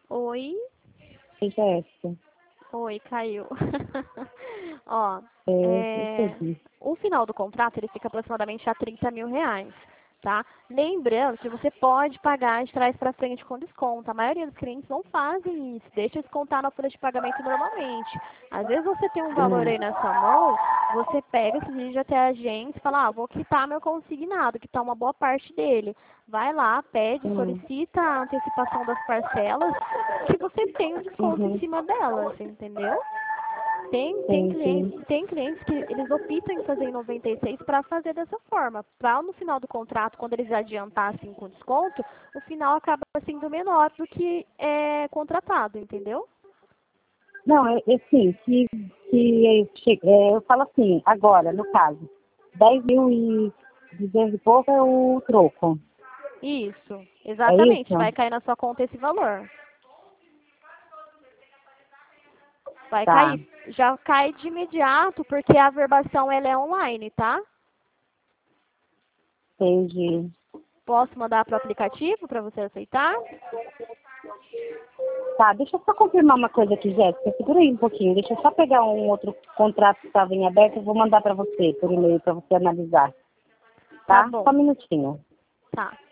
Oi? Jéssica. Oi, caiu. Ó, Entendi. o final do contrato ele fica aproximadamente a R$ 30.000, tá? Lembrando que você pode pagar de trás para frente com desconto. A maioria dos clientes não fazem isso, deixa descontar na folha de pagamento normalmente. Às vezes você tem um valor aí na sua mão, você pega, se dirige até a agência e fala, vou quitar meu consignado, quitar uma boa parte dele. Vai lá, pede, solicita a antecipação das parcelas, que você tem um desconto em Uhum. cima delas, entendeu? Entendi. Tem clientes que eles optam em fazer em 96 para fazer dessa forma. Para no final do contrato, quando eles adiantassem com desconto, o final acaba sendo menor do que é contratado, entendeu? Não, assim, eu falo assim, agora, no caso, 10.200 e pouco é o troco. Isso, É exatamente. isso? Vai cair na sua conta esse valor. Vai Tá, cair. Já cai de imediato, porque a averbação ela é online, tá? entendi. Posso mandar para o aplicativo para você aceitar? Tá, deixa eu só confirmar uma coisa aqui, Jéssica. Segura aí um pouquinho. Deixa eu só pegar um outro contrato que estava em aberto. Eu vou mandar para você por e-mail para você analisar. Tá Tá? Só bom. um minutinho. Tá.